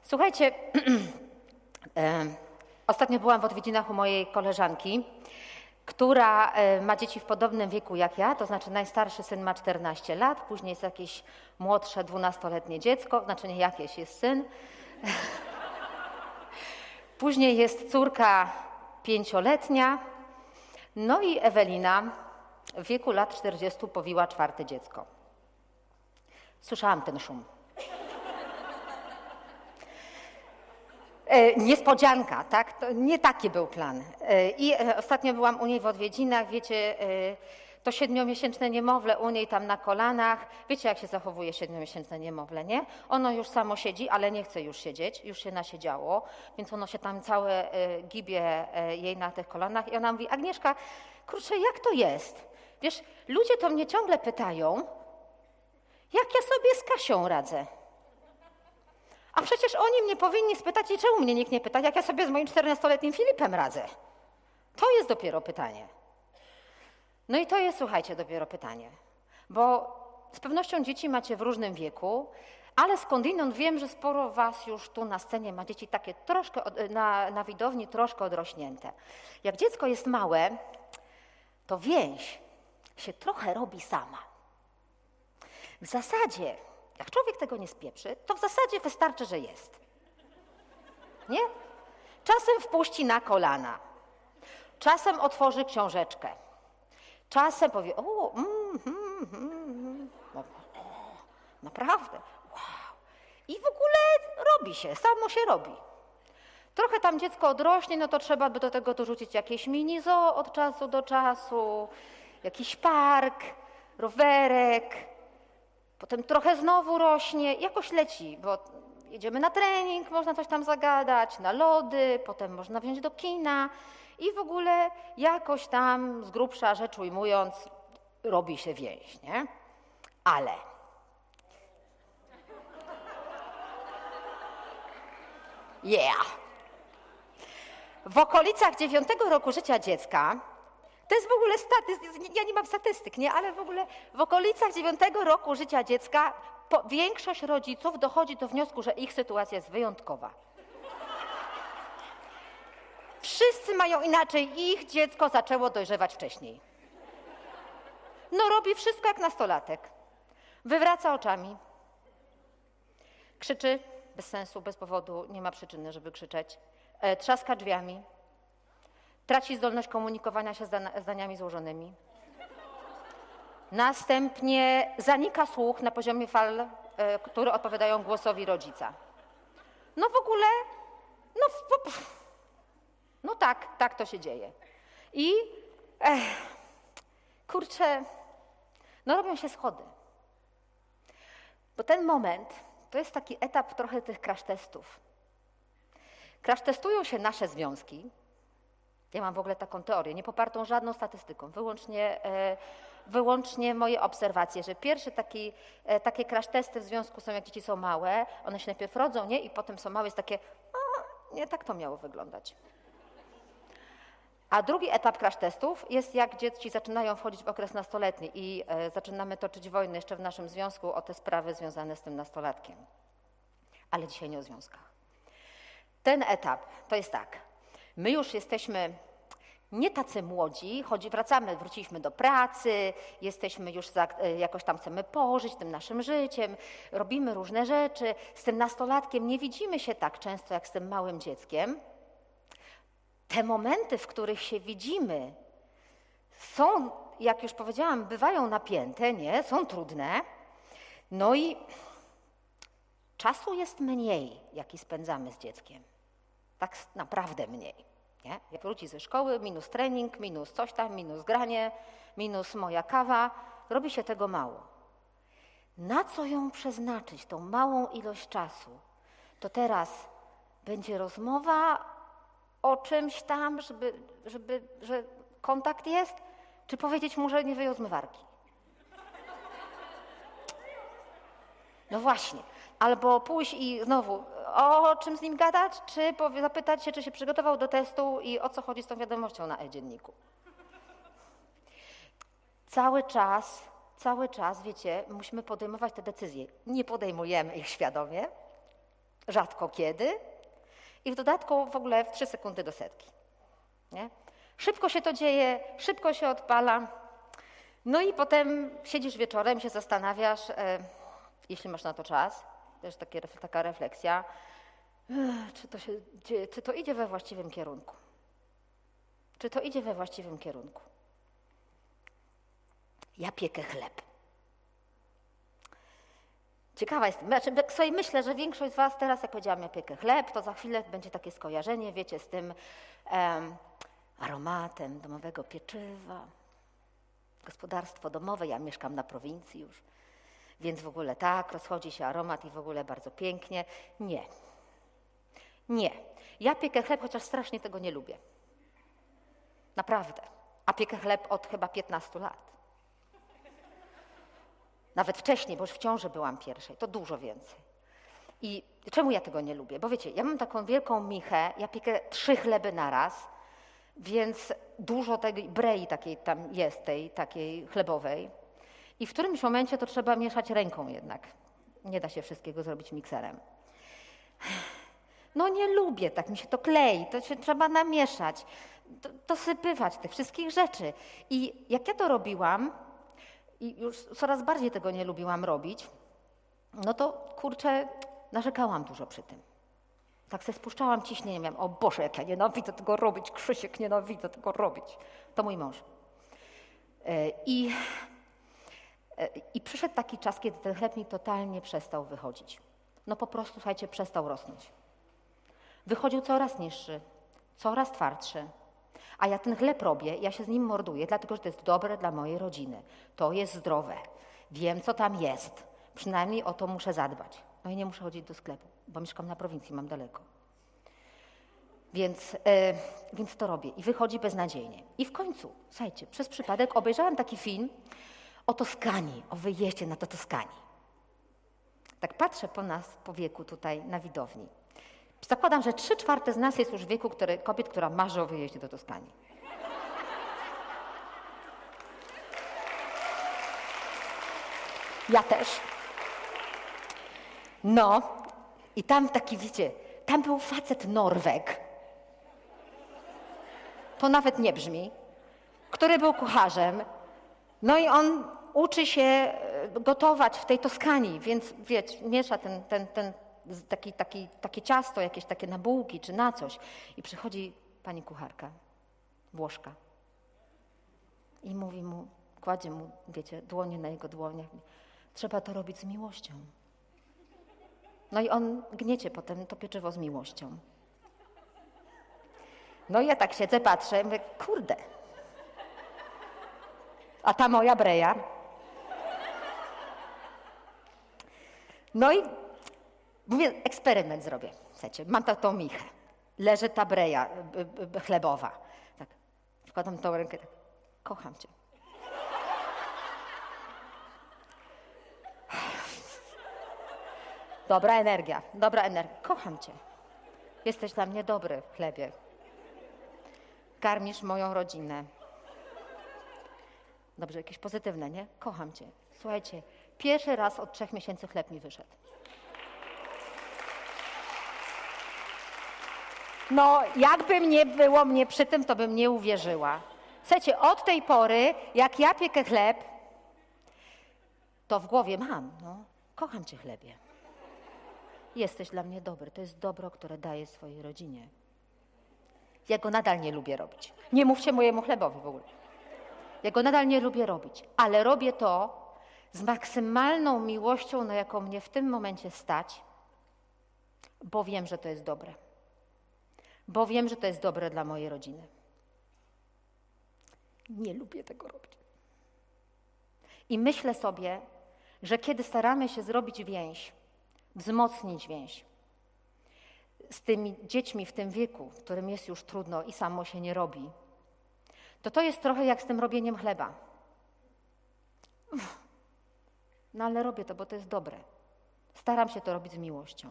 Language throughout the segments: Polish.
Słuchajcie, ostatnio byłam w odwiedzinach u mojej koleżanki, która ma dzieci w podobnym wieku jak ja, to znaczy najstarszy syn ma 14 lat, później jest jakieś młodsze 12-letnie dziecko, znaczy nie jakieś, jest syn. Później jest córka 5-letnia, no i Ewelina w wieku lat 40 powiła 4. dziecko. Słyszałam ten szum. Niespodzianka, tak? To nie taki był plan. I ostatnio byłam u niej w odwiedzinach, wiecie, to 7-miesięczne niemowlę u niej tam na kolanach. Wiecie, jak się zachowuje 7-miesięczne niemowlę, nie? Ono już samo siedzi, ale nie chce już siedzieć, już się nasiedziało, więc ono się tam całe gibie jej na tych kolanach i ona mówi: Agnieszka, kurczę, jak to jest? Wiesz, ludzie to mnie ciągle pytają, jak ja sobie z Kasią radzę. A przecież oni mnie powinni spytać i czemu mnie nikt nie pyta, jak ja sobie z moim 14-letnim Filipem radzę? To jest dopiero pytanie. No i to jest, słuchajcie, dopiero pytanie. Bo z pewnością dzieci macie w różnym wieku, ale skądinąd wiem, że sporo was już tu na scenie ma dzieci takie troszkę, na widowni troszkę odrośnięte. Jak dziecko jest małe, to więź się trochę robi sama. W zasadzie, jak człowiek tego nie spieprzy, to w zasadzie wystarczy, że jest. Nie? Czasem wpuści na kolana, czasem otworzy książeczkę, czasem powie: naprawdę, wow. I w ogóle robi się, samo się robi. Trochę tam dziecko odrośnie, no to trzeba by do tego dorzucić jakieś mini zoo od czasu do czasu, jakiś park, rowerek. Potem trochę znowu rośnie, jakoś leci, bo jedziemy na trening, można coś tam zagadać, na lody, potem można wziąć do kina i w ogóle jakoś tam z grubsza rzecz ujmując robi się więź, nie? Ale w okolicach 9 roku życia dziecka, to jest w ogóle ja nie mam statystyk, nie, ale w ogóle w okolicach 9 roku życia dziecka większość rodziców dochodzi do wniosku, że ich sytuacja jest wyjątkowa. Wszyscy mają inaczej, ich dziecko zaczęło dojrzewać wcześniej. No robi wszystko jak nastolatek. Wywraca oczami. Krzyczy bez sensu, bez powodu, nie ma przyczyny, żeby krzyczeć. Trzaska drzwiami. Traci zdolność komunikowania się zdaniami złożonymi. Następnie zanika słuch na poziomie fal, które odpowiadają głosowi rodzica. No w ogóle, no tak to się dzieje. I kurczę, no robią się schody. Bo ten moment to jest taki etap trochę tych crash testów. Crash testują się nasze związki. Ja mam w ogóle taką teorię, nie popartą żadną statystyką, wyłącznie moje obserwacje, że pierwsze takie crash testy w związku są, jak dzieci są małe, one się najpierw rodzą, nie? I potem są małe, jest takie, nie, tak to miało wyglądać. A drugi etap crash testów jest, jak dzieci zaczynają wchodzić w okres nastoletni i zaczynamy toczyć wojnę jeszcze w naszym związku o te sprawy związane z tym nastolatkiem. Ale dzisiaj nie o związkach. Ten etap to jest tak. My już jesteśmy nie tacy młodzi, wróciliśmy do pracy, jesteśmy już, jakoś tam chcemy pożyć tym naszym życiem, robimy różne rzeczy. Z tym nastolatkiem nie widzimy się tak często jak z tym małym dzieckiem. Te momenty, w których się widzimy, są, jak już powiedziałam, bywają napięte, nie? Są trudne. No i czasu jest mniej, jaki spędzamy z dzieckiem. Tak naprawdę mniej. Nie? Jak wróci ze szkoły, minus trening, minus coś tam, minus granie, minus moja kawa, robi się tego mało. Na co ją przeznaczyć, tą małą ilość czasu? To teraz będzie rozmowa o czymś tam, że kontakt jest, czy powiedzieć mu, że nie wyjął zmywarki? No właśnie. Albo pójść i znowu o czym z nim gadać, czy zapytać się, czy się przygotował do testu i o co chodzi z tą wiadomością na e-dzienniku. Cały czas, wiecie, musimy podejmować te decyzje. Nie podejmujemy ich świadomie, rzadko kiedy i w dodatku w ogóle w 3 sekundy do setki. Nie? Szybko się to dzieje, szybko się odpala. No i potem siedzisz wieczorem, się zastanawiasz, jeśli masz na to czas, też taka refleksja, czy to idzie we właściwym kierunku. Czy to idzie we właściwym kierunku? Ja piekę chleb. Ciekawa jestem, znaczy sobie myślę, że większość z was teraz, jak powiedziałam, ja piekę chleb, to za chwilę będzie takie skojarzenie, wiecie, z tym aromatem domowego pieczywa. Gospodarstwo domowe, ja mieszkam na prowincji już, więc w ogóle tak, rozchodzi się aromat i w ogóle bardzo pięknie. Nie. Nie. Ja piekę chleb, chociaż strasznie tego nie lubię. Naprawdę. A piekę chleb od chyba 15 lat. Nawet wcześniej, bo już w ciąży byłam pierwszej, to dużo więcej. I czemu ja tego nie lubię? Bo wiecie, ja mam taką wielką michę, ja piekę 3 chleby naraz, więc dużo tej brei takiej tam jest, tej takiej chlebowej. I w którymś momencie to trzeba mieszać ręką jednak. Nie da się wszystkiego zrobić mikserem. No nie lubię, tak mi się to klei, to się trzeba namieszać, dosypywać tych wszystkich rzeczy. I jak ja to robiłam, i już coraz bardziej tego nie lubiłam robić, no to kurczę, narzekałam dużo przy tym. Tak se spuszczałam ciśnienie, miałam, o Boże, jak ja nienawidzę tego robić, Krzysiek, nienawidzę tego robić. To mój mąż. I przyszedł taki czas, kiedy ten chleb mi totalnie przestał wychodzić. No po prostu, słuchajcie, przestał rosnąć. Wychodził coraz niższy, coraz twardszy. A ja ten chleb robię, ja się z nim morduję, dlatego że to jest dobre dla mojej rodziny. To jest zdrowe. Wiem, co tam jest. Przynajmniej o to muszę zadbać. No i nie muszę chodzić do sklepu, bo mieszkam na prowincji, mam daleko. Więc to robię i wychodzi beznadziejnie. I w końcu, słuchajcie, przez przypadek obejrzałam taki film o Toskanii, o wyjeździe na Toskanii. Tak patrzę po nas, po wieku tutaj na widowni. Zakładam, że 3/4 z nas jest już w wieku kobiet, która marzy o wyjeździe do Toskanii. Ja też. No i tam taki, wiecie, tam był facet Norweg. To nawet nie brzmi. Który był kucharzem. No i on uczy się gotować w tej Toskanii, więc wiecie, miesza takie ciasto, jakieś takie na bułki czy na coś. I przychodzi pani kucharka, Włoszka. I mówi mu, kładzie mu, wiecie, dłonie na jego dłoniach. Trzeba to robić z miłością. No i on gniecie potem to pieczywo z miłością. No i ja tak siedzę, patrzę, mówię, kurde. A ta moja breja. No i mówię, eksperyment zrobię. Słuchajcie, mam tą michę. Leży ta breja chlebowa. Tak, wkładam tą rękę, tak, kocham cię. Dobra energia. Kocham cię. Jesteś dla mnie dobry, chlebie. Karmisz moją rodzinę. Dobrze, jakieś pozytywne, nie? Kocham cię. Słuchajcie, pierwszy raz od 3 miesięcy chleb mi wyszedł. No, jakby nie było mnie przy tym, to bym nie uwierzyła. Słuchajcie, od tej pory, jak ja piekę chleb, to w głowie mam, no, kocham cię, chlebie. Jesteś dla mnie dobry. To jest dobro, które daję swojej rodzinie. Ja go nadal nie lubię robić. Nie mówcie mojemu chlebowi w ogóle. Ja go nadal nie lubię robić, ale robię to z maksymalną miłością, na jaką mnie w tym momencie stać, bo wiem, że to jest dobre. Bo wiem, że to jest dobre dla mojej rodziny. Nie lubię tego robić. I myślę sobie, że kiedy staramy się zrobić więź, wzmocnić więź z tymi dziećmi w tym wieku, w którym jest już trudno i samo się nie robi, to jest trochę jak z tym robieniem chleba. No ale robię to, bo to jest dobre. Staram się to robić z miłością.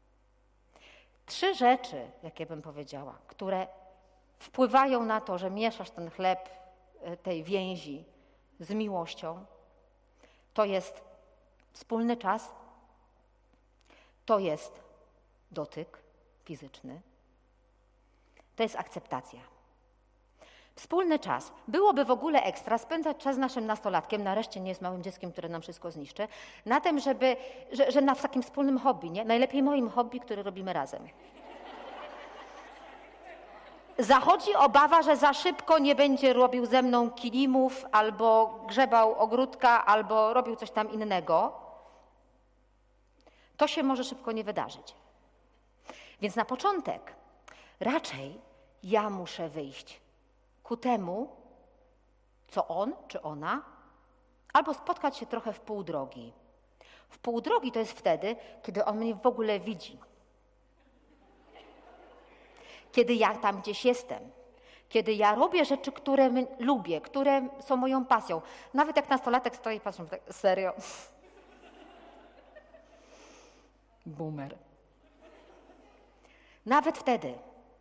3 rzeczy, jakie bym powiedziała, które wpływają na to, że mieszasz ten chleb tej więzi z miłością, to jest wspólny czas, to jest dotyk fizyczny, to jest akceptacja. Wspólny czas. Byłoby w ogóle ekstra spędzać czas z naszym nastolatkiem, nareszcie nie jest małym dzieckiem, które nam wszystko zniszczy, na tym, że na takim wspólnym hobby, nie? Najlepiej moim hobby, które robimy razem. Zachodzi obawa, że za szybko nie będzie robił ze mną kilimów, albo grzebał ogródka, albo robił coś tam innego. To się może szybko nie wydarzyć. Więc na początek raczej ja muszę wyjść ku temu, co on czy ona, albo spotkać się trochę w pół drogi. W pół drogi to jest wtedy, kiedy on mnie w ogóle widzi. Kiedy ja tam gdzieś jestem. Kiedy ja robię rzeczy, które lubię, które są moją pasją. Nawet jak nastolatek stoi i patrzy, tak, serio? Boomer. Nawet wtedy.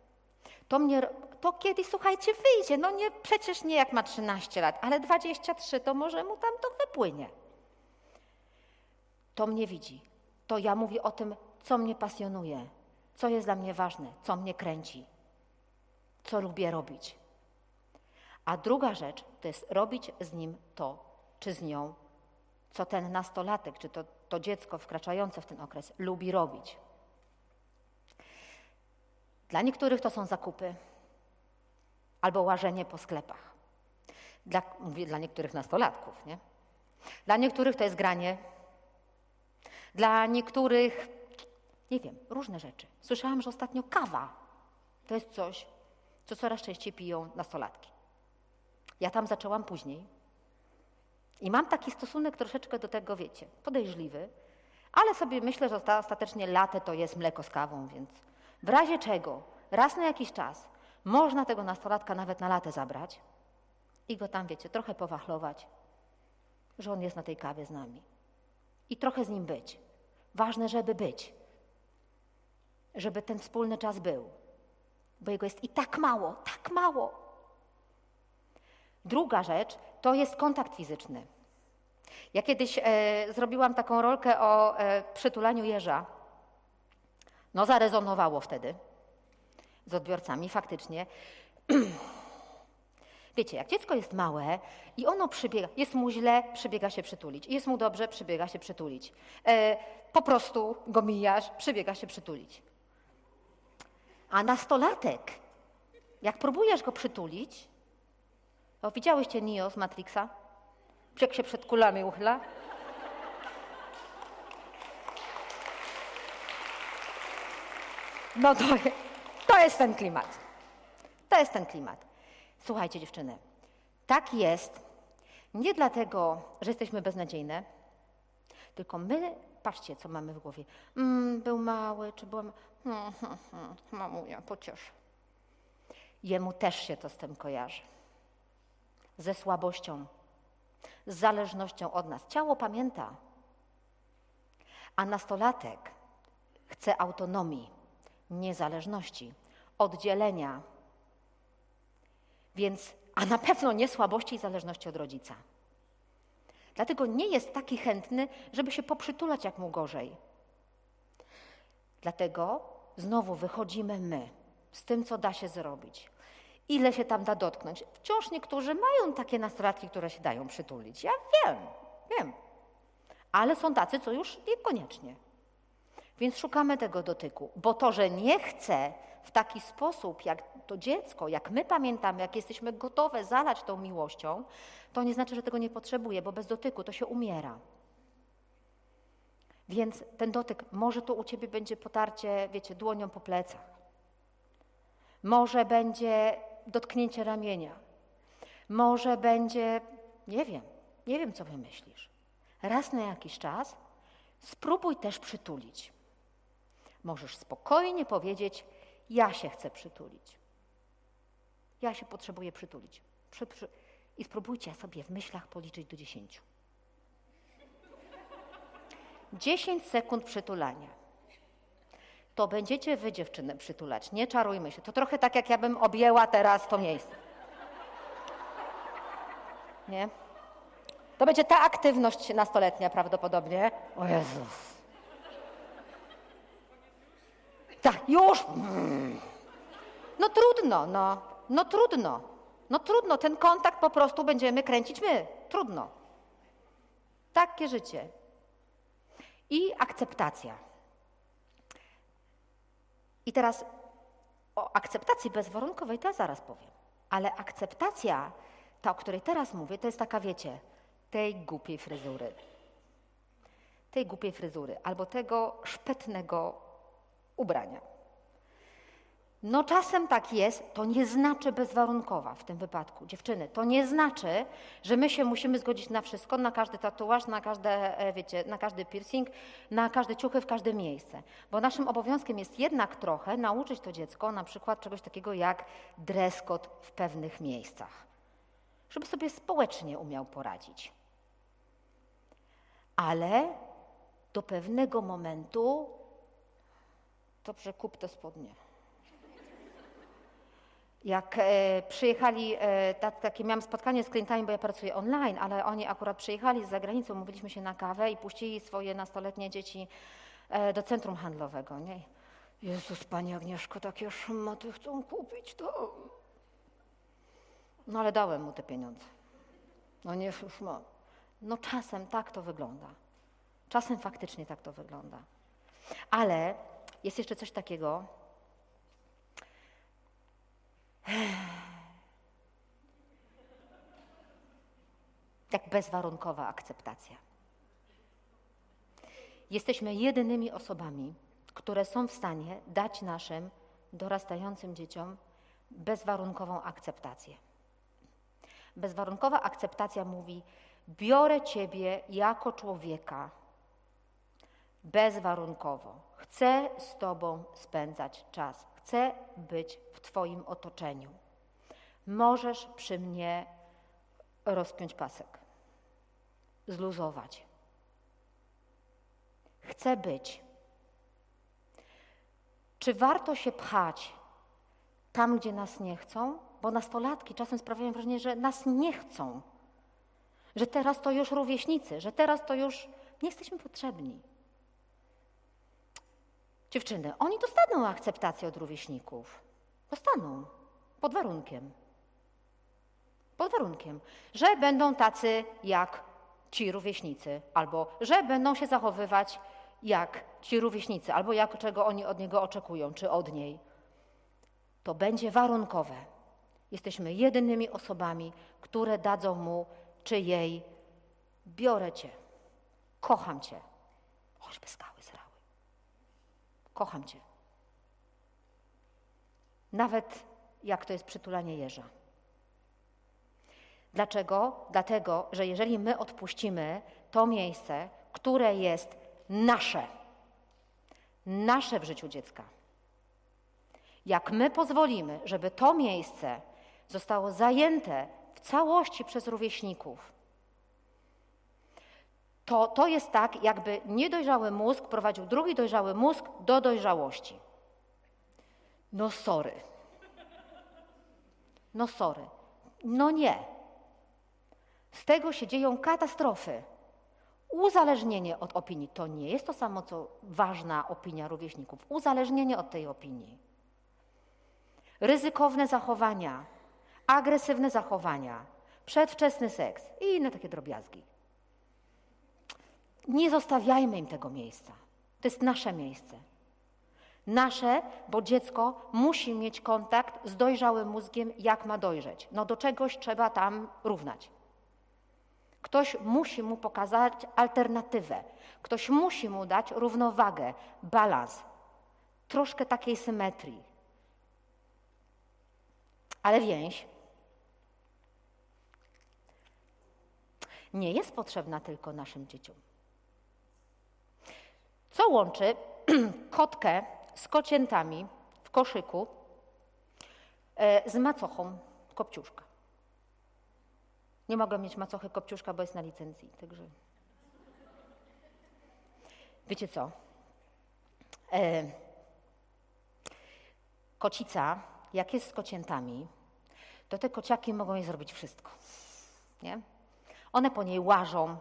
To kiedyś, słuchajcie, wyjdzie. No nie, przecież nie jak ma 13 lat, ale 23, to może mu tam to wypłynie. To mnie widzi. To ja mówię o tym, co mnie pasjonuje, co jest dla mnie ważne, co mnie kręci, co lubię robić. A druga rzecz to jest robić z nim to, czy z nią, co ten nastolatek, czy to dziecko wkraczające w ten okres lubi robić. Dla niektórych to są zakupy albo łażenie po sklepach. Mówię dla niektórych nastolatków, nie? Dla niektórych to jest granie. Dla niektórych, nie wiem, różne rzeczy. Słyszałam, że ostatnio kawa to jest coś, co coraz częściej piją nastolatki. Ja tam zaczęłam później i mam taki stosunek troszeczkę do tego, wiecie, podejrzliwy, ale sobie myślę, że ostatecznie latte to jest mleko z kawą, więc w razie czego raz na jakiś czas można tego nastolatka nawet na latte zabrać i go tam, wiecie, trochę powachlować, że on jest na tej kawie z nami. I trochę z nim być. Ważne, żeby być. Żeby ten wspólny czas był. Bo jego jest i tak mało, tak mało. Druga rzecz to jest kontakt fizyczny. Ja kiedyś zrobiłam taką rolkę o przytulaniu jeża. No zarezonowało wtedy z odbiorcami faktycznie. Wiecie, jak dziecko jest małe i ono przybiega, jest mu źle, przybiega się przytulić. Jest mu dobrze, przybiega się przytulić. Po prostu go mijasz, przybiega się przytulić. A nastolatek, jak próbujesz go przytulić, to widziałyście Neo z Matrixa? Jak się przed kulami uchyla? No to jest ten klimat. To jest ten klimat. Słuchajcie, dziewczyny, tak jest nie dlatego, że jesteśmy beznadziejne, tylko my, patrzcie, co mamy w głowie. Był mały, czy byłam... Mamunia, pociesz. Jemu też się to z tym kojarzy. Ze słabością, z zależnością od nas. Ciało pamięta. A nastolatek chce autonomii, niezależności, oddzielenia. A na pewno nie słabości i zależności od rodzica. Dlatego nie jest taki chętny, żeby się poprzytulać, jak mu gorzej. Dlatego znowu wychodzimy my z tym, co da się zrobić. Ile się tam da dotknąć. Wciąż niektórzy mają takie nastolatki, które się dają przytulić. Ja wiem. Ale są tacy, co już niekoniecznie. Więc szukamy tego dotyku. Bo to, że nie chce w taki sposób, jak to dziecko, jak my pamiętamy, jak jesteśmy gotowe zalać tą miłością, to nie znaczy, że tego nie potrzebuje, bo bez dotyku to się umiera. Więc ten dotyk, może to u ciebie będzie potarcie, wiecie, dłonią po plecach. Może będzie dotknięcie ramienia. Może będzie, nie wiem, co wymyślisz. Raz na jakiś czas spróbuj też przytulić. Możesz spokojnie powiedzieć, ja się chcę przytulić. Ja się potrzebuję przytulić. I spróbujcie sobie w myślach policzyć do 10. 10 sekund przytulania. To będziecie wy, dziewczyny, przytulać. Nie czarujmy się. To trochę tak, jak ja bym objęła teraz to miejsce. Nie? To będzie ta aktywność nastoletnia prawdopodobnie. O Jezus. już. No trudno, no trudno, ten kontakt po prostu będziemy kręcić my, trudno. Takie życie. I akceptacja. I teraz o akceptacji bezwarunkowej to ja zaraz powiem. Ale akceptacja, ta, o której teraz mówię, to jest taka, wiecie, tej głupiej fryzury. Tej głupiej fryzury albo tego szpetnego ubrania. No czasem tak jest, to nie znaczy bezwarunkowa w tym wypadku. Dziewczyny, to nie znaczy, że my się musimy zgodzić na wszystko, na każdy tatuaż, na każde, wiecie, na każdy piercing, na każde ciuchy w każde miejsce. Bo naszym obowiązkiem jest jednak trochę nauczyć to dziecko na przykład czegoś takiego jak dress code w pewnych miejscach. Żeby sobie społecznie umiał poradzić. Ale do pewnego momentu dobrze, kup te spodnie. Jak przyjechali, takie miałam spotkanie z klientami, bo ja pracuję online, ale oni akurat przyjechali z zagranicy, umówiliśmy się na kawę i puścili swoje nastoletnie dzieci do centrum handlowego. Nie? Jezus, Pani Agnieszko, takie szmaty chcą kupić to. No ale dałem mu te pieniądze. No nie, już ma. No czasem tak to wygląda. Czasem faktycznie tak to wygląda. Ale jest jeszcze coś takiego, jak bezwarunkowa akceptacja. Jesteśmy jedynymi osobami, które są w stanie dać naszym dorastającym dzieciom bezwarunkową akceptację. Bezwarunkowa akceptacja mówi: biorę Ciebie jako człowieka bezwarunkowo. Chcę z Tobą spędzać czas. Chcę być w Twoim otoczeniu. Możesz przy mnie rozpiąć pasek, zluzować. Chcę być. Czy warto się pchać tam, gdzie nas nie chcą? Bo nastolatki czasem sprawiają wrażenie, że nas nie chcą. Że teraz to już rówieśnicy, że teraz to już nie jesteśmy potrzebni. Dziewczyny, oni dostaną akceptację od rówieśników. Dostaną. Pod warunkiem. Pod warunkiem, że będą tacy jak ci rówieśnicy, albo że będą się zachowywać jak ci rówieśnicy, albo jak czego oni od niego oczekują, czy od niej. To będzie warunkowe. Jesteśmy jedynymi osobami, które dadzą mu czy jej: biorę Cię, kocham Cię, choćby skały zrały. Kocham Cię. Nawet jak to jest przytulanie jeża. Dlaczego? Dlatego, że jeżeli my odpuścimy to miejsce, które jest nasze w życiu dziecka, jak my pozwolimy, żeby to miejsce zostało zajęte w całości przez rówieśników, to jest tak, jakby niedojrzały mózg prowadził drugi dojrzały mózg do dojrzałości. No sorry. No nie. Z tego się dzieją katastrofy. Uzależnienie od opinii to nie jest to samo, co ważna opinia rówieśników. Uzależnienie od tej opinii. Ryzykowne zachowania, agresywne zachowania, przedwczesny seks i inne takie drobiazgi. Nie zostawiajmy im tego miejsca. To jest nasze miejsce. Nasze, bo dziecko musi mieć kontakt z dojrzałym mózgiem, jak ma dojrzeć. No do czegoś trzeba tam równać. Ktoś musi mu pokazać alternatywę. Ktoś musi mu dać równowagę, balans, troszkę takiej symetrii. Ale więź nie jest potrzebna tylko naszym dzieciom. Co łączy kotkę z kociętami w koszyku z macochą Kopciuszka? Nie mogę mieć macochy Kopciuszka, bo jest na licencji, także... Wiecie co? Kocica, jak jest z kociętami, to te kociaki mogą jej zrobić wszystko, nie? One po niej łażą,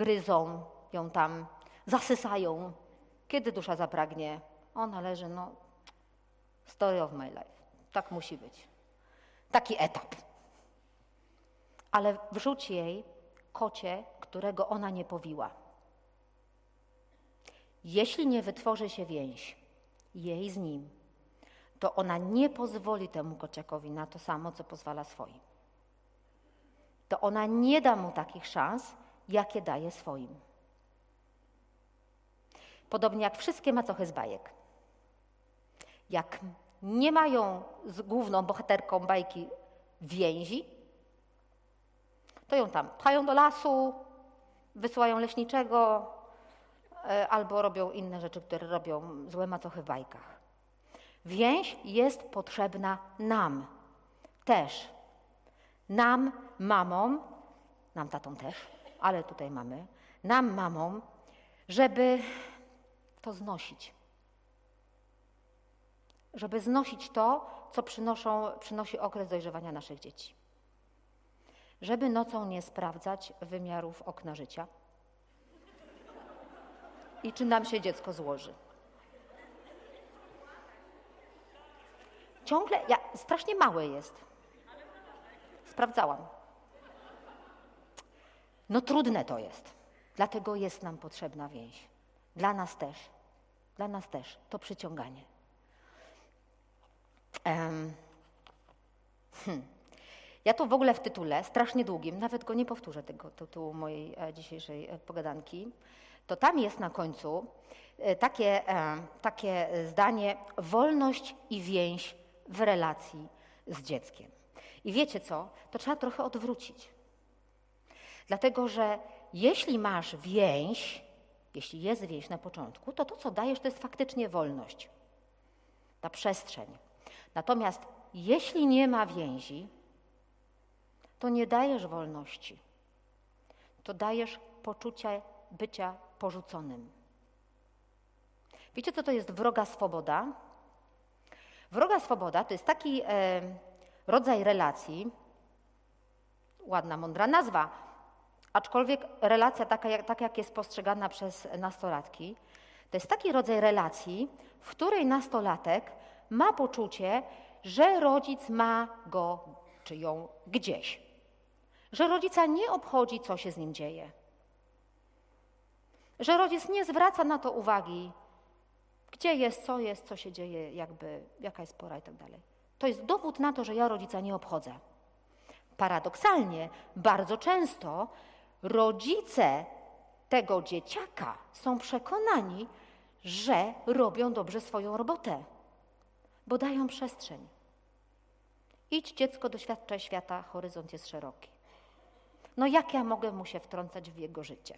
gryzą ją tam, zasysają. Kiedy dusza zapragnie, ona leży, no Story of my life. Tak musi być. Taki etap. Ale wrzuć jej kocie, którego ona nie powiła. Jeśli nie wytworzy się więź jej z nim, to ona nie pozwoli temu kociakowi na to samo, co pozwala swoim. To ona nie da mu takich szans, jakie daje swoim. Podobnie jak wszystkie macochy z bajek. Jak nie mają z główną bohaterką bajki więzi, to ją tam pchają do lasu, wysyłają leśniczego albo robią inne rzeczy, które robią złe macochy w bajkach. Więź jest potrzebna nam też. Nam, mamom, nam tatom też, ale tutaj mamy, nam, mamom, żeby to znosić. Żeby znosić to, co przynosi okres dojrzewania naszych dzieci. Żeby nocą nie sprawdzać wymiarów okna życia i czy nam się dziecko złoży. Ciągle, strasznie małe jest. Sprawdzałam. No trudne to jest. Dlatego jest nam potrzebna więź. Dla nas też. Dla nas też. To przyciąganie. Ja tu w ogóle w tytule, strasznie długim, nawet go nie powtórzę, tego tytułu mojej dzisiejszej pogadanki, to tam jest na końcu takie zdanie: wolność i więź w relacji z dzieckiem. I wiecie co? To trzeba trochę odwrócić. Dlatego, że jeśli masz więź, jeśli jest więź na początku, to co dajesz, to jest faktycznie wolność. Ta przestrzeń. Natomiast jeśli nie ma więzi, to nie dajesz wolności. To dajesz poczucie bycia porzuconym. Wiecie, co to jest wroga swoboda? Wroga swoboda to jest taki rodzaj relacji, ładna, mądra nazwa, aczkolwiek relacja taka jak jest postrzegana przez nastolatki, to jest taki rodzaj relacji, w której nastolatek ma poczucie, że rodzic ma go czy ją gdzieś. Że rodzica nie obchodzi, co się z nim dzieje. Że rodzic nie zwraca na to uwagi, gdzie jest, co się dzieje, jaka jest pora i tak dalej. To jest dowód na to, że ja rodzica nie obchodzę. Paradoksalnie, bardzo często rodzice tego dzieciaka są przekonani, że robią dobrze swoją robotę, bo dają przestrzeń. Idź, dziecko, doświadczaj świata, horyzont jest szeroki. No jak ja mogę mu się wtrącać w jego życie?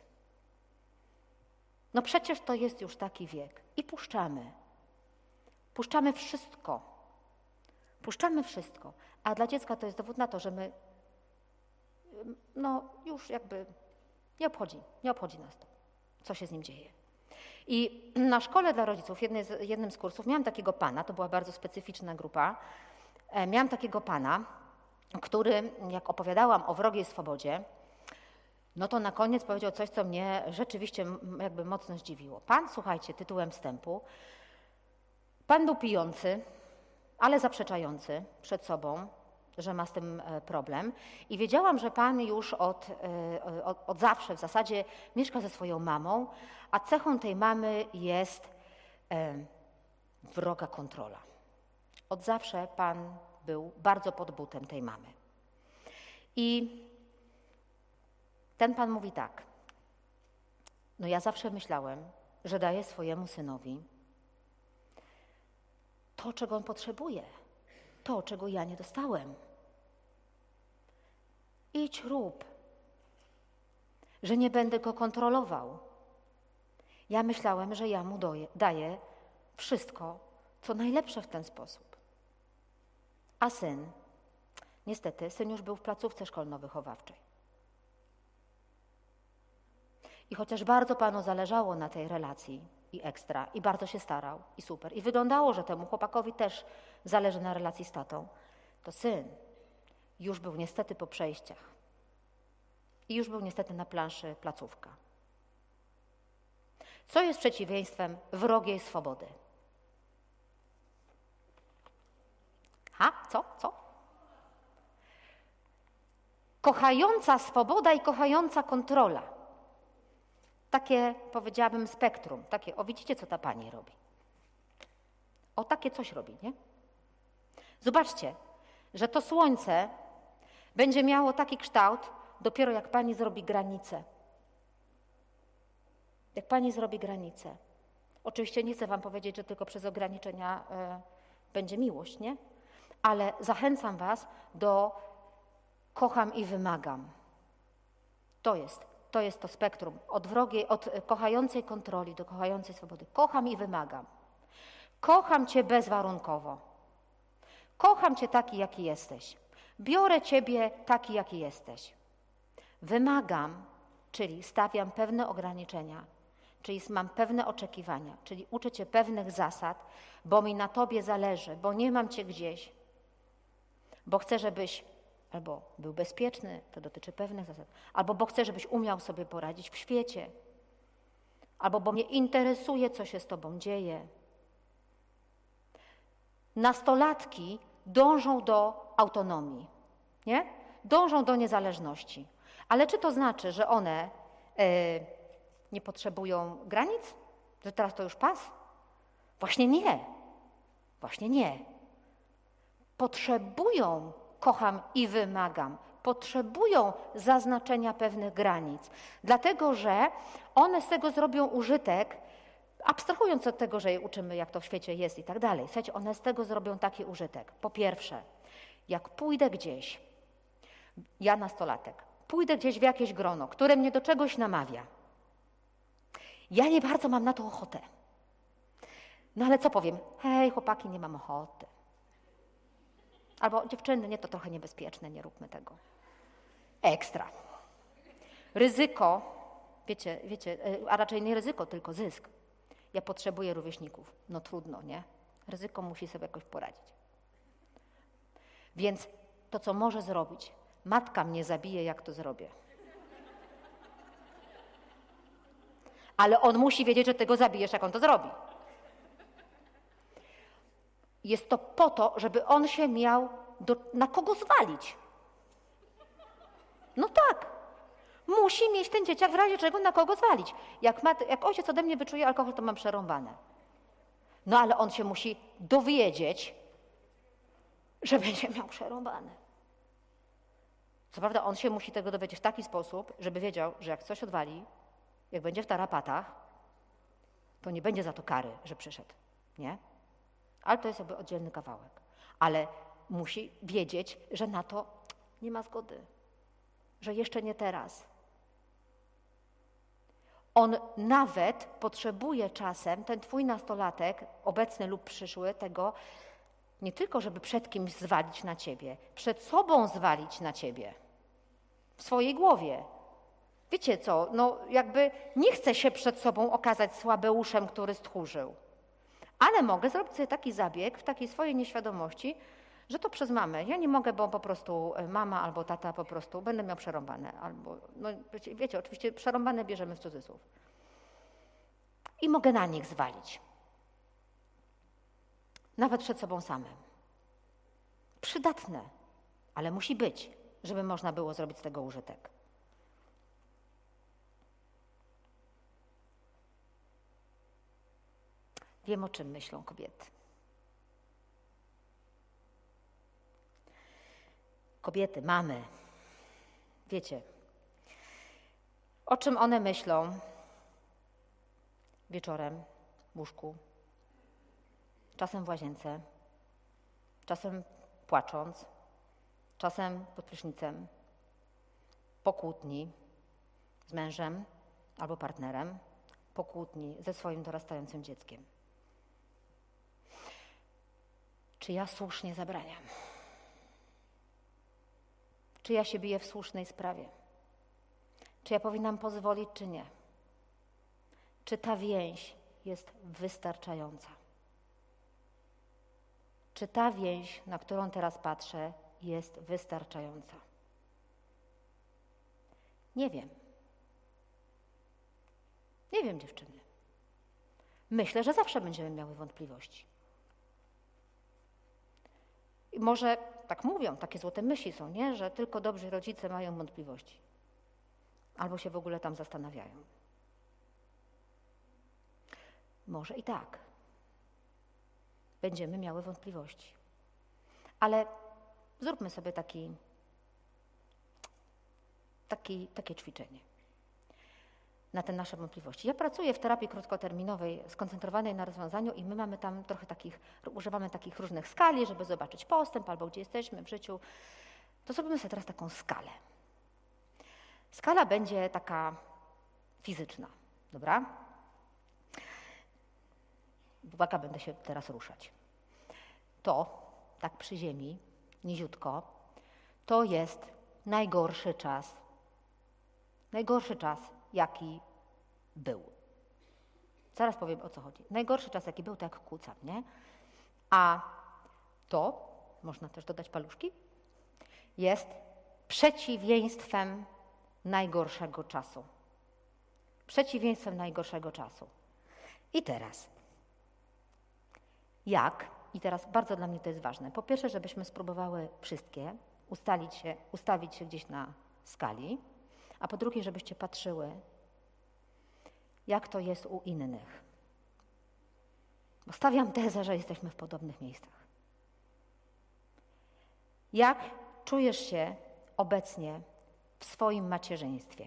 No przecież to jest już taki wiek. I puszczamy. Puszczamy wszystko. Puszczamy wszystko. A dla dziecka to jest dowód na to, że my już nie obchodzi nas to, co się z nim dzieje. I na szkole dla rodziców, jednym z kursów, miałam takiego pana, to była bardzo specyficzna grupa, miałam takiego pana, który, jak opowiadałam o wrogiej swobodzie, no to na koniec powiedział coś, co mnie rzeczywiście mocno zdziwiło. Pan, słuchajcie, tytułem wstępu, pan był pijący, ale zaprzeczający przed sobą, że ma z tym problem. I wiedziałam, że pan już od zawsze w zasadzie mieszka ze swoją mamą, a cechą tej mamy jest wroga kontrola. Od zawsze pan był bardzo pod butem tej mamy. I ten pan mówi tak: no ja zawsze myślałem, że daję swojemu synowi to, czego on potrzebuje, to, czego ja nie dostałem. Idź, rób, że nie będę go kontrolował. Ja myślałem, że ja mu daję wszystko, co najlepsze w ten sposób. A niestety, syn już był w placówce szkolno-wychowawczej. I chociaż bardzo panu zależało na tej relacji i ekstra, i bardzo się starał, i super, i wyglądało, że temu chłopakowi też zależy na relacji z tatą, to syn już był niestety po przejściach. I już był niestety na planszy placówka. Co jest przeciwieństwem wrogiej swobody? Co? Kochająca swoboda i kochająca kontrola. Takie, powiedziałabym, spektrum. Takie, widzicie, co ta pani robi? Takie coś robi, nie? Zobaczcie, że to słońce będzie miało taki kształt dopiero jak pani zrobi granicę. Jak pani zrobi granicę. Oczywiście nie chcę wam powiedzieć, że tylko przez ograniczenia będzie miłość, nie? Ale zachęcam was do kocham i wymagam. To jest to spektrum. Od kochającej kontroli do kochającej swobody. Kocham i wymagam. Kocham cię bezwarunkowo. Kocham cię taki, jaki jesteś. Biorę ciebie taki, jaki jesteś. Wymagam, czyli stawiam pewne ograniczenia, czyli mam pewne oczekiwania, czyli uczę cię pewnych zasad, bo mi na tobie zależy, bo nie mam cię gdzieś, bo chcę, żebyś albo był bezpieczny, to dotyczy pewnych zasad, albo bo chcę, żebyś umiał sobie poradzić w świecie, albo bo mnie interesuje, co się z tobą dzieje. Nastolatki dążą do autonomii, nie? Dążą do niezależności. Ale czy to znaczy, że one nie potrzebują granic? Że teraz to już pas? Właśnie nie. Właśnie nie. Potrzebują, kocham i wymagam, potrzebują zaznaczenia pewnych granic. Dlatego, że one z tego zrobią użytek, abstrahując od tego, że je uczymy, jak to w świecie jest i tak dalej. Słuchajcie, one z tego zrobią taki użytek. Po pierwsze, jak pójdę gdzieś, ja nastolatek, pójdę gdzieś w jakieś grono, które mnie do czegoś namawia. Ja nie bardzo mam na to ochotę. No ale co powiem? Hej, chłopaki, nie mam ochoty. Albo dziewczyny, nie, to trochę niebezpieczne, nie róbmy tego. Ekstra. Ryzyko, wiecie, a raczej nie ryzyko, tylko zysk. Ja potrzebuję rówieśników. No trudno, nie? Ryzyko musi sobie jakoś poradzić. Więc to, co może zrobić, matka mnie zabije, jak to zrobię. Ale on musi wiedzieć, że ty go zabijesz, jak on to zrobi. Jest to po to, żeby on się miał na kogo zwalić. No tak. Musi mieć ten dzieciak w razie czego na kogo zwalić. Jak ojciec ode mnie wyczuje alkohol, to mam przerąbane. No ale on się musi dowiedzieć, że będzie miał przerąbane. Co prawda on się musi tego dowiedzieć w taki sposób, żeby wiedział, że jak coś odwali, jak będzie w tarapatach, to nie będzie za to kary, że przyszedł. Nie? Ale to jest jakby oddzielny kawałek. Ale musi wiedzieć, że na to nie ma zgody. Że jeszcze nie teraz. On nawet potrzebuje czasem, ten twój nastolatek, obecny lub przyszły, tego nie tylko, żeby przed kimś zwalić na ciebie, przed sobą zwalić na ciebie. W swojej głowie. Wiecie co, no jakby nie chcę się przed sobą okazać słabeuszem, który stchórzył. Ale mogę zrobić sobie taki zabieg w takiej swojej nieświadomości, że to przez mamę. Ja nie mogę, bo po prostu mama albo tata po prostu będę miał przerąbane. Albo, no wiecie, oczywiście przerąbane bierzemy w cudzysłów. I mogę na nich zwalić. Nawet przed sobą samym. Przydatne, ale musi być, żeby można było zrobić z tego użytek. Wiem, o czym myślą kobiety. Kobiety, mamy, wiecie, o czym one myślą wieczorem w łóżku, czasem w łazience, czasem płacząc, czasem pod prysznicem, po kłótni z mężem albo partnerem, po kłótni ze swoim dorastającym dzieckiem. Czy ja słusznie zabraniam? Czy ja się biję w słusznej sprawie? Czy ja powinnam pozwolić, czy nie? Czy ta więź jest wystarczająca? Czy ta więź, na którą teraz patrzę, jest wystarczająca? Nie wiem. Nie wiem, dziewczyny. Myślę, że zawsze będziemy miały wątpliwości. może tak mówią, takie złote myśli są, nie? Że tylko dobrzy rodzice mają wątpliwości. Albo się w ogóle tam zastanawiają. Może i tak. Będziemy miały wątpliwości. Ale zróbmy sobie takie ćwiczenie na te nasze wątpliwości. Ja pracuję w terapii krótkoterminowej skoncentrowanej na rozwiązaniu i my mamy tam trochę używamy takich różnych skali, żeby zobaczyć postęp albo gdzie jesteśmy w życiu. To zrobimy sobie teraz taką skalę. Skala będzie taka fizyczna, dobra? Uwaga, będę się teraz ruszać. To, tak przy ziemi, niziutko, to jest najgorszy czas, jaki był. Zaraz powiem, o co chodzi. Najgorszy czas, jaki był, to jak kucam, nie? A to, można też dodać paluszki, jest przeciwieństwem najgorszego czasu. Przeciwieństwem najgorszego czasu. I teraz, i teraz bardzo dla mnie to jest ważne. Po pierwsze, żebyśmy spróbowały wszystkie ustawić się gdzieś na skali, a po drugie, żebyście patrzyły, jak to jest u innych. Bo stawiam tezę, że jesteśmy w podobnych miejscach. Jak czujesz się obecnie w swoim macierzyństwie?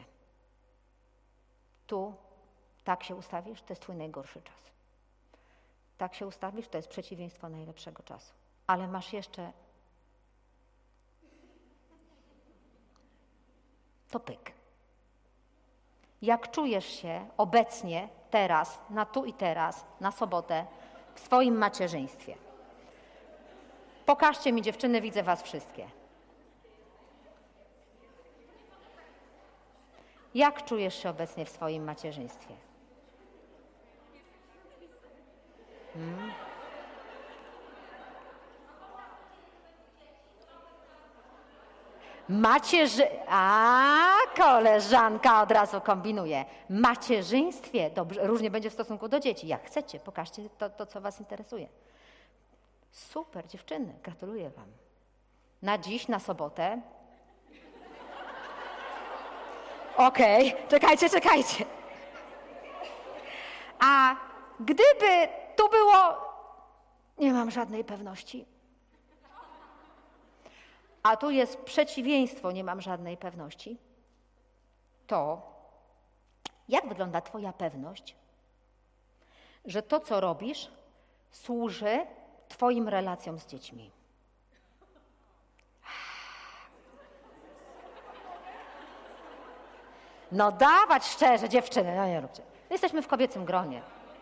Tu tak się ustawisz, to jest twój najgorszy czas. Tak się ustawisz, to jest przeciwieństwo najlepszego czasu. Ale masz jeszcze to pyk. Jak czujesz się obecnie, teraz, na tu i teraz, na sobotę, w swoim macierzyństwie? Pokażcie mi, dziewczyny, widzę was wszystkie. Jak czujesz się obecnie w swoim macierzyństwie? Koleżanka od razu kombinuje. Macierzyństwie, dobrze, różnie będzie w stosunku do dzieci. Jak chcecie, pokażcie to, co was interesuje. Super, dziewczyny, gratuluję wam. Na dziś, na sobotę. Okej, czekajcie. A gdyby tu było, nie mam żadnej pewności. A tu jest przeciwieństwo, nie mam żadnej pewności. To jak wygląda twoja pewność, że to, co robisz, służy twoim relacjom z dziećmi? No dawać szczerze, dziewczyny, no nie róbcie. Jesteśmy w kobiecym gronie.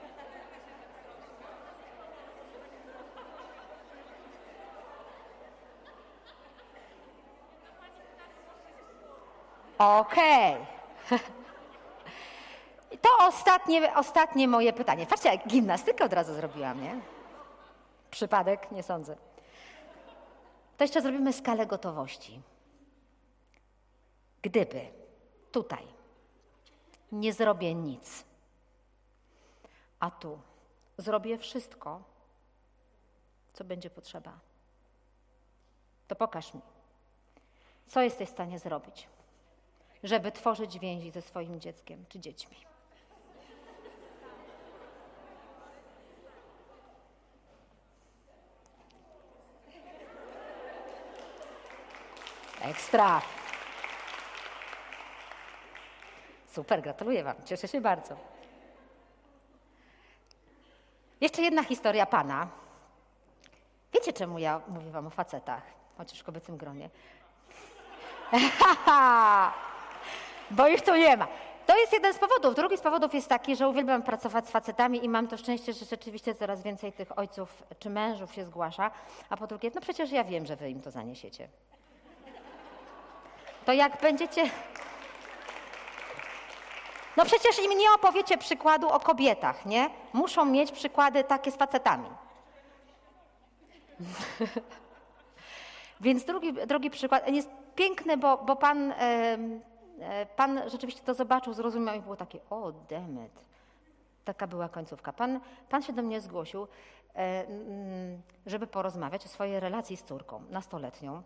Okej. To ostatnie moje pytanie. Patrzcie, jak gimnastykę od razu zrobiłam, nie? Przypadek? Nie sądzę. To jeszcze zrobimy skalę gotowości. Gdyby tutaj nie zrobię nic, a tu zrobię wszystko, co będzie potrzeba, to pokaż mi, co jesteś w stanie zrobić, żeby tworzyć więzi ze swoim dzieckiem czy dziećmi. Ekstra. Super, gratuluję wam, cieszę się bardzo. Jeszcze jedna historia pana. Wiecie, czemu ja mówię wam o facetach, chociaż w kobiecym gronie? Bo ich tu nie ma. To jest jeden z powodów. Drugi z powodów jest taki, że uwielbiam pracować z facetami i mam to szczęście, że rzeczywiście coraz więcej tych ojców czy mężów się zgłasza. A po drugie, no przecież ja wiem, że wy im to zaniesiecie. To jak będziecie... No przecież im nie opowiecie przykładu o kobietach, nie? Muszą mieć przykłady takie z facetami. Więc drugi przykład jest piękny, bo pan rzeczywiście to zobaczył, zrozumiał i było takie, o damn it. Taka była końcówka. Pan się do mnie zgłosił. żeby porozmawiać o swojej relacji z córką nastoletnią.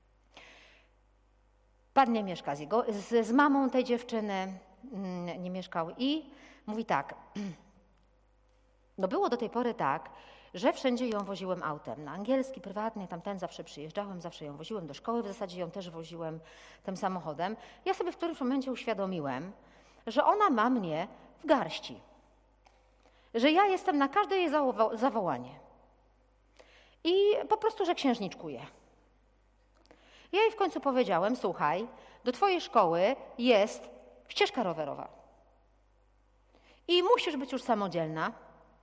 Pan nie mieszka z mamą tej dziewczyny, nie mieszkał i mówi tak, no było do tej pory tak, że wszędzie ją woziłem autem, na angielski, prywatnie, tamten zawsze przyjeżdżałem, zawsze ją woziłem do szkoły, w zasadzie ją też woziłem tym samochodem. Ja sobie w którymś momencie uświadomiłem, że ona ma mnie w garści, że ja jestem na każde jej zawołanie i po prostu, że księżniczkuję. Ja jej w końcu powiedziałem, słuchaj, do twojej szkoły jest ścieżka rowerowa i musisz być już samodzielna.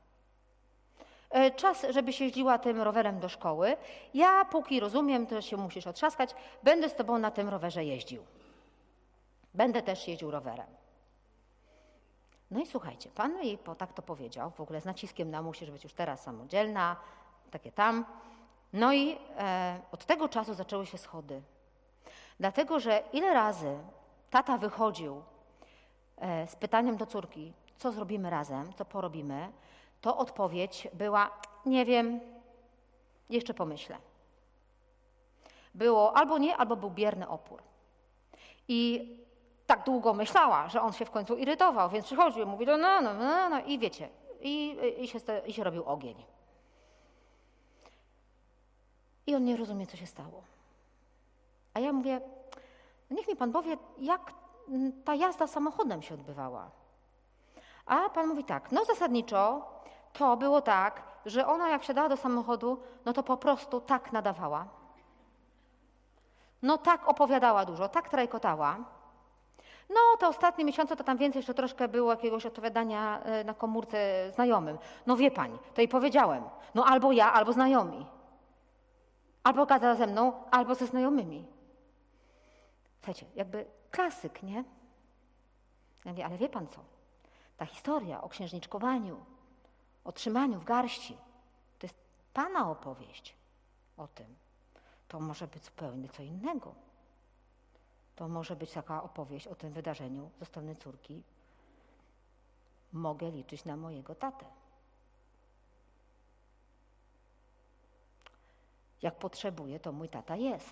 Czas, żebyś jeździła tym rowerem do szkoły. Ja, póki rozumiem, to się musisz otrzaskać, będę z tobą na tym rowerze jeździł. Będę też jeździł rowerem. No i słuchajcie, pan jej tak to powiedział, w ogóle z naciskiem na musisz być już teraz samodzielna, takie tam. No i od tego czasu zaczęły się schody. Dlatego, że ile razy tata wychodził z pytaniem do córki, co zrobimy razem, co porobimy, to odpowiedź była, nie wiem, jeszcze pomyślę. Było albo nie, albo był bierny opór. I tak długo myślała, że on się w końcu irytował, więc przychodził i mówił, no i wiecie, i się robił ogień. I on nie rozumie, co się stało. A ja mówię, niech mi pan powie, jak ta jazda samochodem się odbywała. A pan mówi tak, no zasadniczo to było tak, że ona jak wsiadała do samochodu, no to po prostu tak nadawała. No tak opowiadała dużo, tak trajkotała. No te ostatnie miesiące to tam więcej jeszcze troszkę było jakiegoś odpowiadania na komórce znajomym. No wie pani, to jej powiedziałem, no albo ja, albo znajomi. Albo gada ze mną, albo ze znajomymi. Słuchajcie, jakby klasyk, nie? Ja mówię, ale wie pan co? Ta historia o księżniczkowaniu, o trzymaniu w garści, to jest pana opowieść o tym. To może być zupełnie co innego. To może być taka opowieść o tym wydarzeniu ze strony córki. Mogę liczyć na mojego tatę. Jak potrzebuję, to mój tata jest.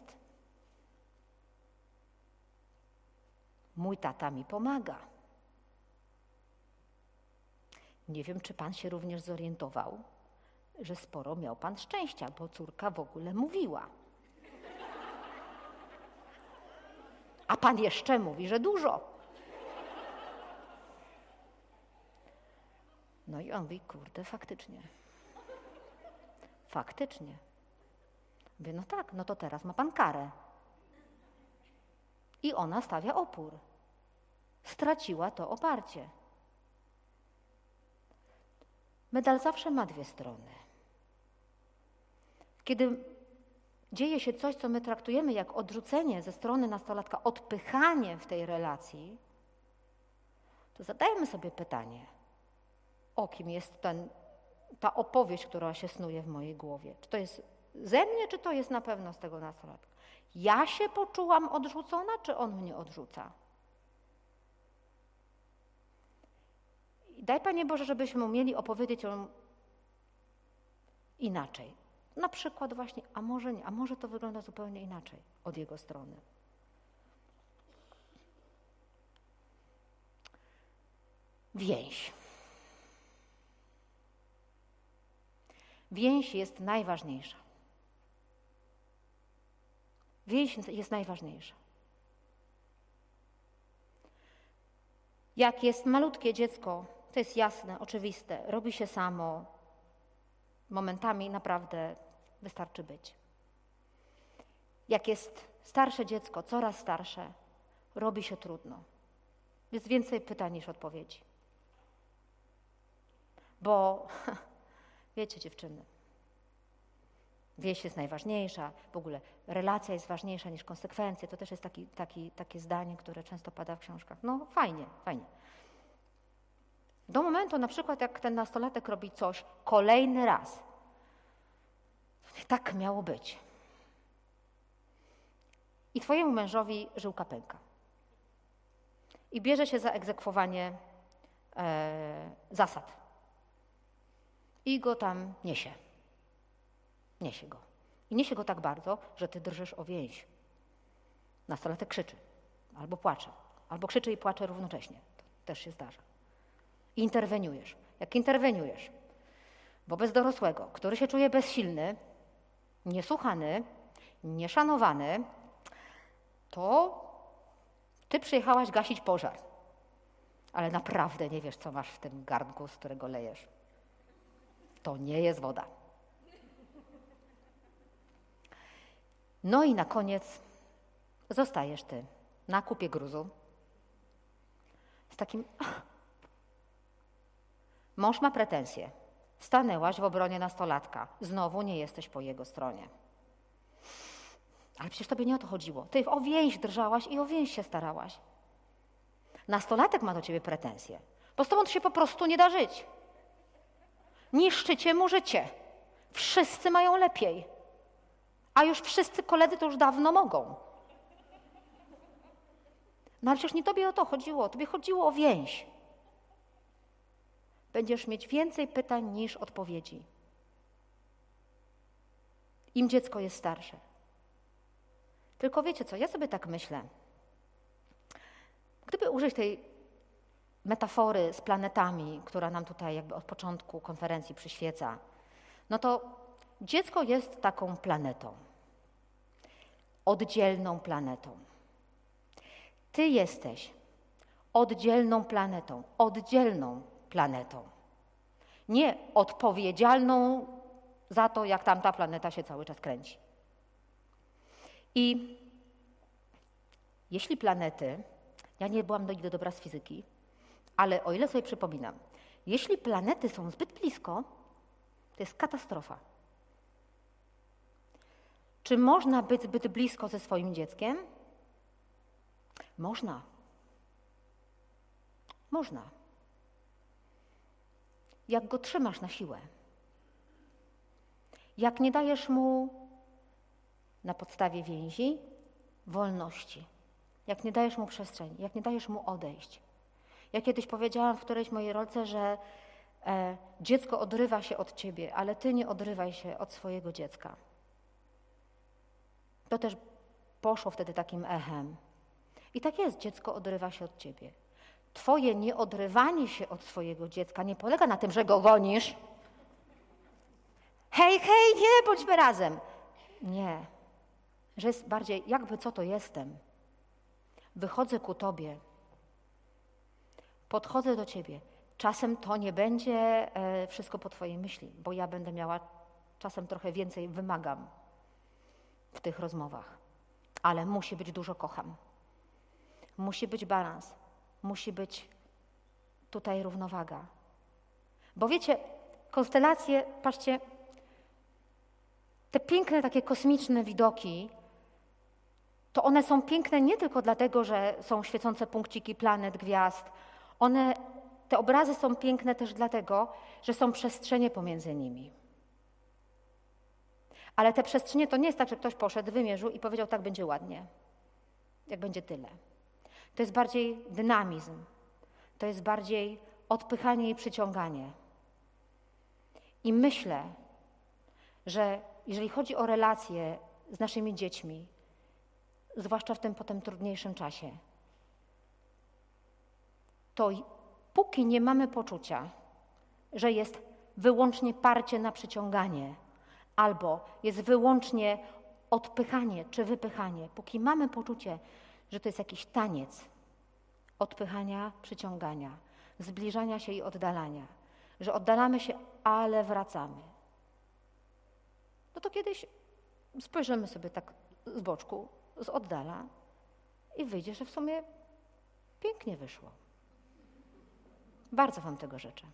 Mój tata mi pomaga. Nie wiem, czy pan się również zorientował, że sporo miał pan szczęścia, bo córka w ogóle mówiła. A pan jeszcze mówi, że dużo. No i on mówi, kurde, faktycznie. Faktycznie. Mówię, no tak, no to teraz ma pan karę. I ona stawia opór. Straciła to oparcie. Medal zawsze ma dwie strony. Kiedy dzieje się coś, co my traktujemy jak odrzucenie ze strony nastolatka, odpychanie w tej relacji, to zadajmy sobie pytanie, o kim jest ta opowieść, która się snuje w mojej głowie. Czy to jest ze mnie, czy to jest na pewno z tego nastolatka? Ja się poczułam odrzucona, czy on mnie odrzuca? I daj Panie Boże, żebyśmy umieli opowiedzieć ją inaczej. Na przykład właśnie, a może nie, a może to wygląda zupełnie inaczej od jego strony. Więź. Więź jest najważniejsza. Więź jest najważniejsza. Jak jest malutkie dziecko, to jest jasne, oczywiste, robi się samo. Momentami naprawdę wystarczy być. Jak jest starsze dziecko, coraz starsze, robi się trudno. Jest więcej pytań niż odpowiedzi. Bo, wiecie dziewczyny, wieś jest najważniejsza, w ogóle relacja jest ważniejsza niż konsekwencje. To też jest takie zdanie, które często pada w książkach. No fajnie, fajnie. Do momentu na przykład, jak ten nastolatek robi coś kolejny raz. Tak miało być. I twojemu mężowi żyłka pęka. I bierze się za egzekwowanie zasad. i go tam niesie. Niesie go. I niesie go tak bardzo, że ty drżysz o więź. Nastolatek krzyczy, albo płacze, albo krzyczy i płacze równocześnie. To też się zdarza. I interweniujesz. Jak interweniujesz wobec dorosłego, który się czuje bezsilny, niesłuchany, nieszanowany, to ty przyjechałaś gasić pożar. Ale naprawdę nie wiesz, co masz w tym garnku, z którego lejesz. To nie jest woda. No i na koniec zostajesz ty na kupie gruzu z takim... Mąż ma pretensje. Stanęłaś w obronie nastolatka. Znowu nie jesteś po jego stronie. Ale przecież tobie nie o to chodziło. Ty o więź drżałaś i o więź się starałaś. Nastolatek ma do ciebie pretensje, bo z tobą to się po prostu nie da żyć. Niszczycie mu życie. Wszyscy mają lepiej. A już wszyscy koledzy to już dawno mogą. No ale przecież nie tobie o to chodziło. Tobie chodziło o więź. Będziesz mieć więcej pytań niż odpowiedzi. Im dziecko jest starsze. Tylko wiecie co, ja sobie tak myślę. Gdyby użyć tej metafory z planetami, która nam tutaj jakby od początku konferencji przyświeca, no to dziecko jest taką planetą. Oddzielną planetą. Ty jesteś oddzielną planetą. Oddzielną planetą. Nie odpowiedzialną za to, jak tamta planeta się cały czas kręci. I jeśli planety, ja nie byłam nigdy dobra z fizyki, ale o ile sobie przypominam, jeśli planety są zbyt blisko, to jest katastrofa. Czy można być zbyt blisko ze swoim dzieckiem? Można. Można. Jak go trzymasz na siłę. Jak nie dajesz mu na podstawie więzi wolności. Jak nie dajesz mu przestrzeni, jak nie dajesz mu odejść. Ja kiedyś powiedziałam w którejś mojej rolce, że dziecko odrywa się od ciebie, ale ty nie odrywaj się od swojego dziecka. To też poszło wtedy takim echem. I tak jest, dziecko odrywa się od ciebie. Twoje nieodrywanie się od swojego dziecka nie polega na tym, że go gonisz. Hej, hej, nie, bądźmy razem. Nie. Że jest bardziej, jakby co to jestem. Wychodzę ku tobie. Podchodzę do ciebie. Czasem to nie będzie wszystko po twojej myśli, bo ja będę miała czasem trochę więcej, wymagam w tych rozmowach. Ale musi być dużo kocham. Musi być balans. Musi być tutaj równowaga. Bo wiecie, konstelacje, patrzcie, te piękne takie kosmiczne widoki, to one są piękne nie tylko dlatego, że są świecące punkciki planet, gwiazd. Te obrazy są piękne też dlatego, że są przestrzenie pomiędzy nimi. Ale te przestrzenie to nie jest tak, że ktoś poszedł, wymierzył i powiedział, tak będzie ładnie. Jak będzie tyle. To jest bardziej dynamizm. To jest bardziej odpychanie i przyciąganie. I myślę, że jeżeli chodzi o relacje z naszymi dziećmi, zwłaszcza w tym potem trudniejszym czasie, to póki nie mamy poczucia, że jest wyłącznie parcie na przyciąganie albo jest wyłącznie odpychanie czy wypychanie, póki mamy poczucie, że to jest jakiś taniec odpychania, przyciągania, zbliżania się i oddalania, że oddalamy się, ale wracamy, no to kiedyś spojrzymy sobie tak z boczku, z oddala i wyjdzie, że w sumie pięknie wyszło. Bardzo wam tego życzę.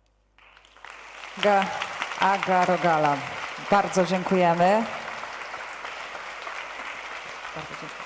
Aga Rogala, bardzo dziękujemy. Bardzo dziękuję.